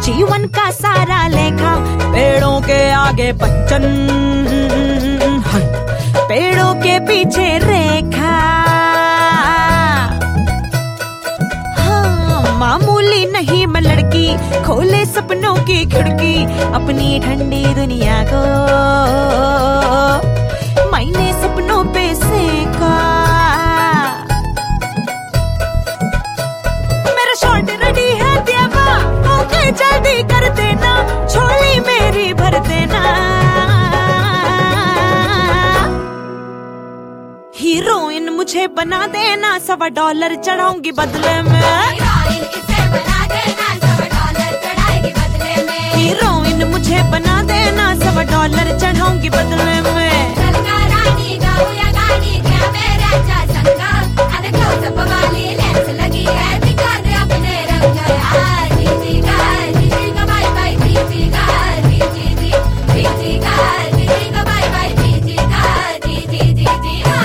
जीवन का सारा लेखा, पेड़ों के आगे बच्चन, पेड़ों के पीछे रेखा। हाँ, मामूली नहीं मैं लड़की, खोले सपनों की खिड़की, अपनी ठंडी दुनिया को मैंने सपनों पे सेका। मेरा शॉट रेडी है देवा, ओके जल्दी कर देना, झोली मेरी भर देना। हीरोइन मुझे बना देना, $1.25 चढ़ाऊंगी बदले में। हीरोइन इसे बना देना, $1.25 चढ़ाएगी बदले में। हीरोइन मुझे बना देना, $1.25 चढ़ाऊंगी बदले में। चलका रानी गाऊं या गानी, क्या मेरा अच्छा संगा, अरे क्लोज़अप वाली लेंस लगी है, दिखा दे अपने रंग। जीजी का बाय बाय, जीजी का जीजी का बाय बाय, जीजी हाँ।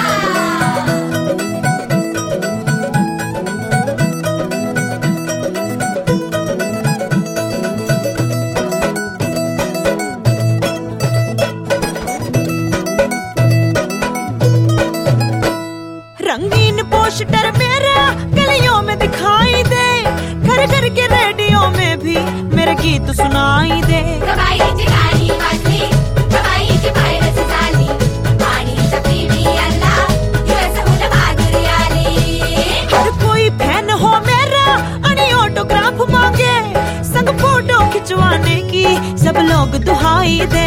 रंगीन पोस्टर मेरा गलियों में दिखाई दे, घर घर के रेडियो में भी मेरे गीत सुनाई दे। कबाई जिगानी वाली, कबाई जिबाइरस जाली, पानी सपीनी अल्लाह, यूएस उन बादरियाली। हर कोई फैन हो मेरा, अनि ऑटोग्राफ मांगे, संग फोटो खिंचवाने की सब लोग दुहाई दे।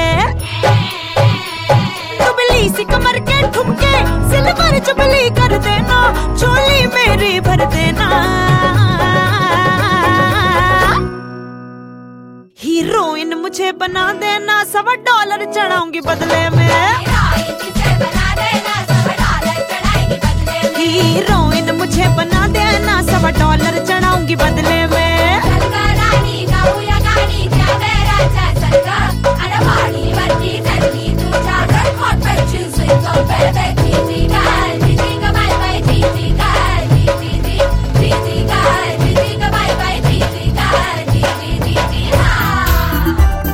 दुबली सी कमर के ठुमके, सिल्वर जुबली कर देना, झोली मेरी भर देना। हीरोइन मुझे बना देना, $1.25 चढ़ाऊंगी बदले में। हीरोइन इसे बना देना, $1.25 चढ़ाएगी बदले में। हीरोइन मुझे बना देना, $1.25 चढ़ाऊंगी बदले में। चलका रानी गाऊं या गानी, क्या मेरा अच्छा संगा, अरे बाड़ी बत्ती जल्दी तू जाकर हॉट पे चूज़ तो बेबे। जीजी का बाय बाय, जीजी का बाय बाय, जीजी हाँ।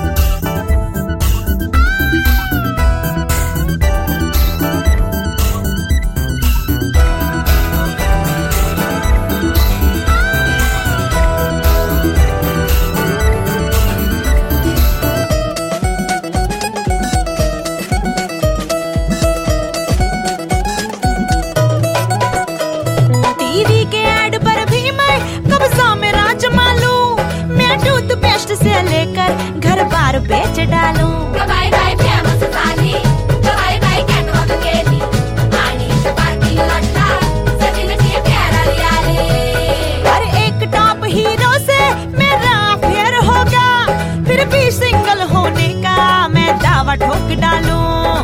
टीवी के ऐड पर भी मैं कब्जा मेरा जमा लूं, मैं टूथपेस्ट से लेकर घर बार बेच डालूं। बाय बाय फेमस साली, बाय बाय कैटवॉक केली, आनी चपाती लट्टा, सजिन की प्यारा रियाली। हर एक टॉप हीरो से मेरा अफेयर होगा, फिर भी सिंगल होने का मैं दावा ठोक डालूं।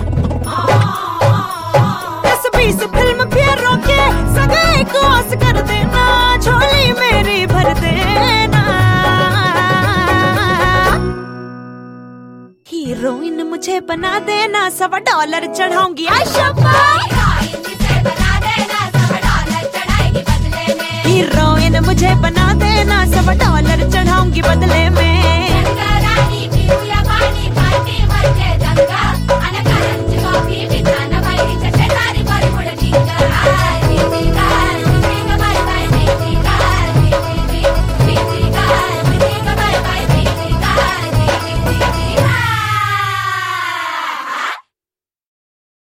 10-20 फिल्म फेयरों के सगाई को आस कर देना, झोली मेरी भर देना। हीरोइन मुझे बना देना, $1.25 चढ़ाऊंगी आयशा पाई। हीरोइन इसे बना देना, $1.25 चढ़ाएगी बदले में। हीरोइन मुझे बना देना, $1.25 चढ़ाऊंगी बदले में।